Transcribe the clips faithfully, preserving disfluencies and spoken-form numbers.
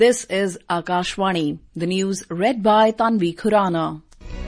This is Akashvani, the news read by Tanvi Khurana.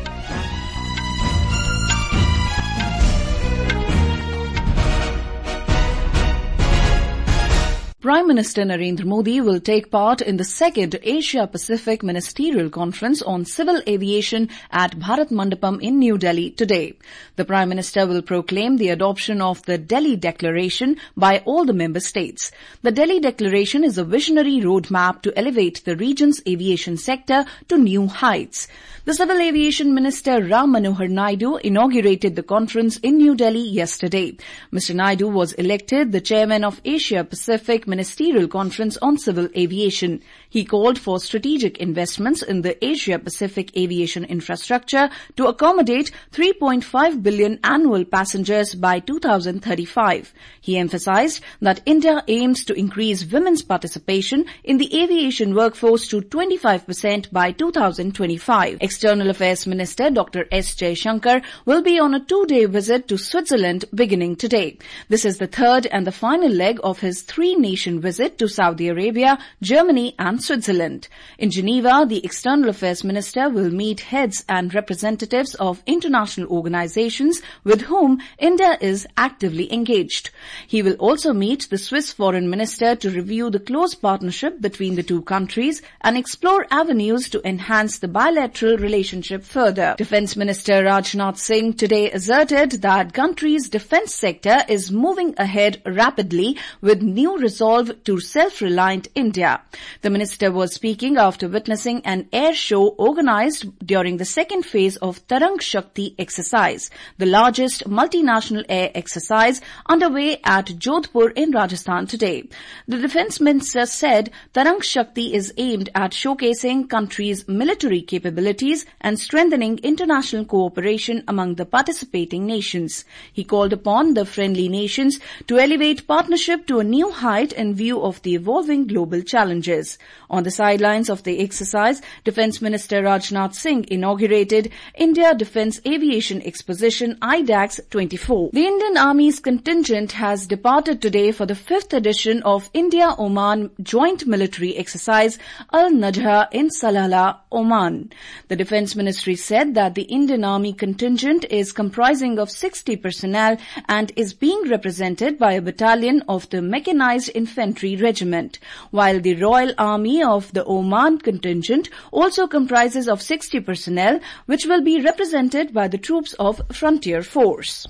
Prime Minister Narendra Modi will take part in the second Asia-Pacific Ministerial Conference on Civil Aviation at Bharat Mandapam in New Delhi today. The Prime Minister will proclaim the adoption of the Delhi Declaration by all the member states. The Delhi Declaration is a visionary roadmap to elevate the region's aviation sector to new heights. The Civil Aviation Minister Ram Manohar Naidu inaugurated the conference in New Delhi yesterday. Mister Naidu was elected the chairman of Asia-Pacific Ministerial Conference on Civil Aviation. He called for strategic investments in the Asia-Pacific aviation infrastructure to accommodate three point five billion annual passengers by two thousand thirty-five. He emphasized that India aims to increase women's participation in the aviation workforce to twenty-five percent by two thousand twenty-five. External Affairs Minister Doctor S. Jaishankar will be on a two-day visit to Switzerland beginning today. This is the third and the final leg of his three-nation visit to Saudi Arabia, Germany and Switzerland. In Geneva, the External Affairs Minister will meet heads and representatives of international organizations with whom India is actively engaged. He will also meet the Swiss Foreign Minister to review the close partnership between the two countries and explore avenues to enhance the bilateral relationship further. Defence Minister Rajnath Singh today asserted that country's defence sector is moving ahead rapidly with new resolve to self-reliant India. The minister was speaking after witnessing an air show organized during the second phase of Tarang Shakti exercise, the largest multinational air exercise underway at Jodhpur in Rajasthan today. The defence minister said Tarang Shakti is aimed at showcasing country's military capabilities and strengthening international cooperation among the participating nations. He called upon the friendly nations to elevate partnership to a new height in view of the evolving global challenges. On the sidelines of the exercise, Defence Minister Rajnath Singh inaugurated India Defence Aviation Exposition I DAX twenty-four. The Indian Army's contingent has departed today for the fifth edition of India-Oman Joint Military Exercise Al-Najha in Salalah, Oman. The Defence Ministry said that the Indian Army contingent is comprising of sixty personnel and is being represented by a battalion of the Mechanized Infantry Regiment, while the Royal Army of the Oman contingent also comprises of sixty personnel, which will be represented by the troops of Frontier Force.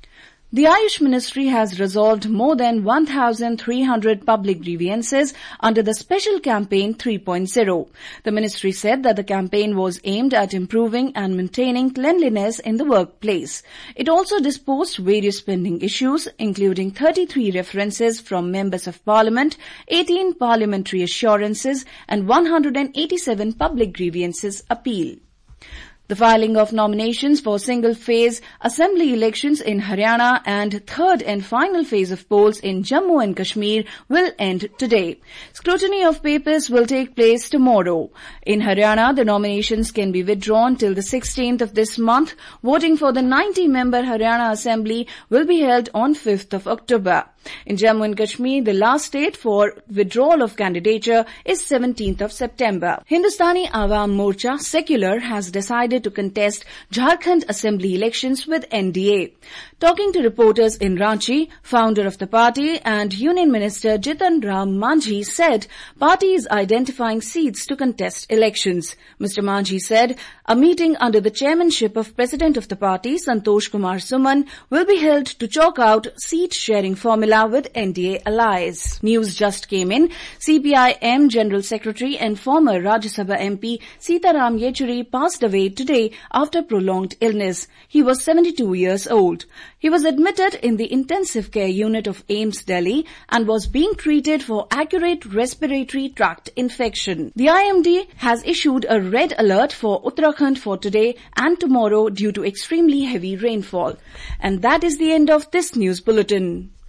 The Ayush Ministry has resolved more than one thousand three hundred public grievances under the Special Campaign three point oh. The ministry said that the campaign was aimed at improving and maintaining cleanliness in the workplace. It also disposed various pending issues, including thirty-three references from Members of Parliament, eighteen parliamentary assurances and one hundred eighty-seven public grievances appeal. The filing of nominations for single-phase assembly elections in Haryana and third and final phase of polls in Jammu and Kashmir will end today. Scrutiny of papers will take place tomorrow. In Haryana, the nominations can be withdrawn till the sixteenth of this month. Voting for the ninety-member Haryana Assembly will be held on fifth of October. In Jammu and Kashmir, the last date for withdrawal of candidature is seventeenth of September. Hindustani Awam Morcha Secular has decided to contest Jharkhand Assembly elections with N D A. Talking to reporters in Ranchi, founder of the party and Union Minister Jitan Ram Manjhi said party is identifying seats to contest elections. Mister Manjhi said a meeting under the chairmanship of President of the party, Santosh Kumar Suman, will be held to chalk out seat-sharing formula with N D A allies. News just came in. C P I M General Secretary and former Rajya Sabha M P Sitaram Yechuri passed away today after prolonged illness. He was seventy-two years old. He was admitted in the intensive care unit of AIIMS Delhi and was being treated for acute respiratory tract infection. The I M D has issued a red alert for Uttarakhand for today and tomorrow due to extremely heavy rainfall. And that is the end of this news bulletin.